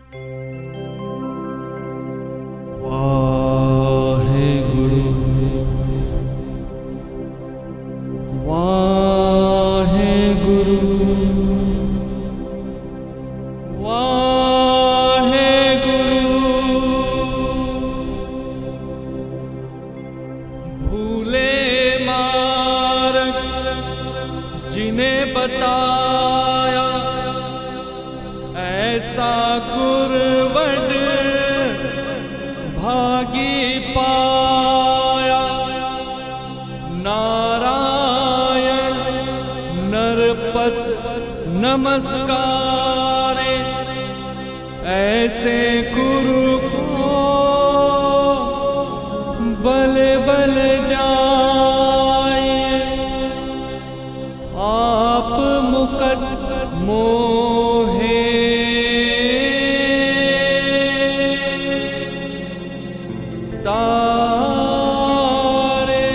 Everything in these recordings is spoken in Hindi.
वाहेगुरु वाहेगुरु भूले मार्ग जिन्हें बताया ऐसा गुरवड भागी पाया। नारायण नरपत नमस्कारे ऐसे गुरु को बल बल जाए। आप मुकट मोहे तारे।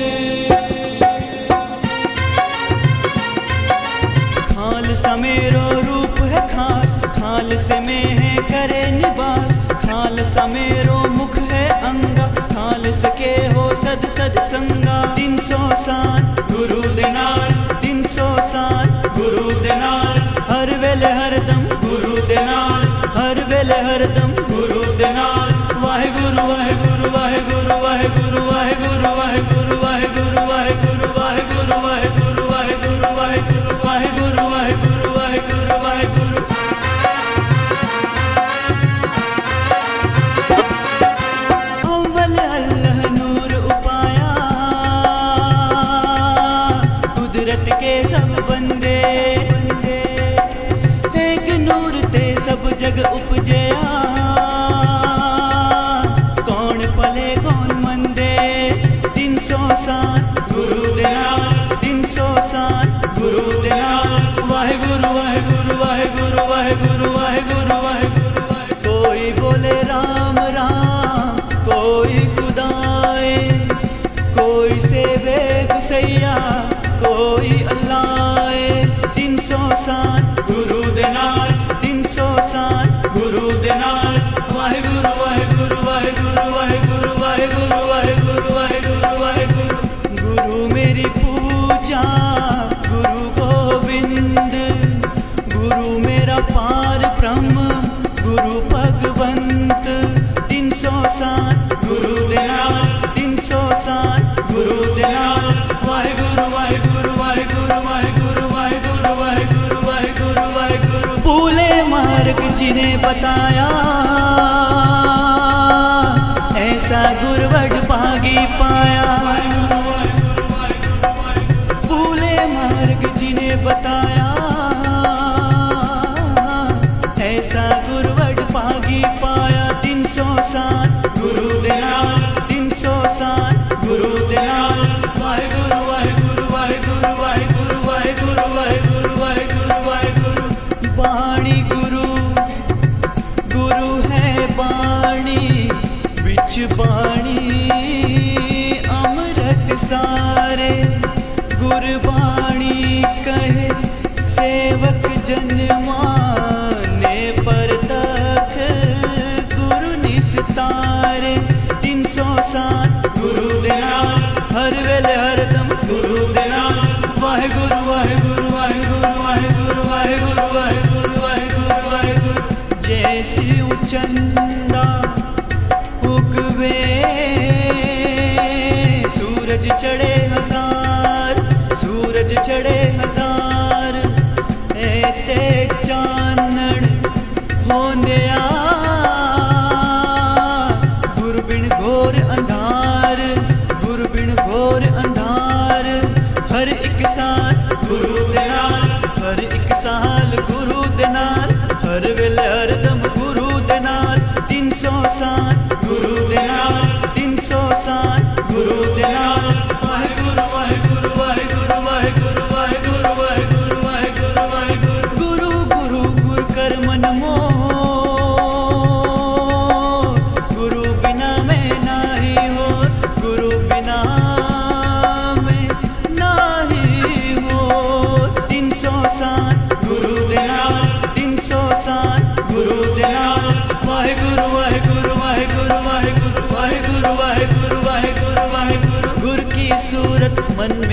खाल समेरो रूप है खास, खाल से में है करे निवास। खाल समेरो मुख है अंगा, खाल सके हो सद सद संगा। 307 गुरु देनाल, 307 गुरु देनाल। हर वेले हरदम गुरु देनाल, हर वेले हरदम गुरु देनाल। वाहेगुरु वाहेगुरु वाहेगुरु वाहेगुरु वाहेगुरु वाहेगुरु वाहेगुरु वाहेगुरु वाहेगुरु वाहेगुरु वाहेगुरु वाहेगुरु वाहेगुरु वाहेगुरु वाहेगुरु वाहेगुरु। अव्वल अल्लाह नूर उपाया, कुदरत के सब बंदे। एक नूर ते सब जग उपजया, कौन पले कौन मंदे। 307 गुरु देनाल, 307 गुरु देनाल। वाहेगुरु वाहेगुरु वाहेगुरु वाहेगुरु वाहेगुरु वाहेगुरु। कोई बोले राम राम, कोई खुदाए, कोई सेवे गुसैया, कोई अल्लाह। 307 गुरु देनाल, 307 गुरु देनाल। वाहेगुरु वाहेगुरु वाहेगुरु वाहेगुरु वाहेगुरु वाहेगुरु वाहेगुरु वाहेगुरु। गुरु मेरी पूजा गुरु गोविंद, गुरु मेरा पार ब्रह्म गुरु भगवंत। 307 गुरु देनाल, 307 गुरु देनाल। वाहेगुरु वाहेगुरु वाहेगुरु वाहेगुरु वाहेगुरु वाहेगुरु वाहेगुरु वाहेगुरु। भूले मार्ग जिन्हें बताया ऐसा गुरवड भागी पाया। भूले मार्ग जिन्हें बताया ऐसा गुरवड भागी पाया। 307 गुरु देनाल, 307 गुरु देनाल। वाहेगुरु वाहेगुरु वाहेगुरु वाहेगुरु वाहेगुरु वाहेगुरु वाहेगुरु वाहेगुरु। बाणी गुरु गुरु है बाणी, बिच बाणी अमृत सारे। गुरबाणी कहे सेवक जन माने, परतख गुरु निस्तारे। 307 गुरु देनाल, हर वेले हरदम गुरु देनाल। वाहेगुरु वाहेगुरु वाहेगुरु वाहेगुरु वाहेगुरु वाहेगुरु वाहेगुरु वाहेगुरु। जैसी चंदा उगवे सूरज चढ़े हजार, सूरज चढ़े हजार। ऐते चानण होंदिया गुरबिन घोर अंधार, गुरबिन घोर अंधार। हर एक साल गुरु देनाल, हर एक साल गुरु देनाल। हर वेले हरदम गुरु देनाल। 307 गुरु देनाल, 307 गुरु देनाल। वाहेगुरु वाहेगुरु वाहेगुरु वाहेगुरु वाहेगुरु वाहेगुरु वाहेगुरु वाहेगुरु। गुरु गुरु गुरु कर मन मोह,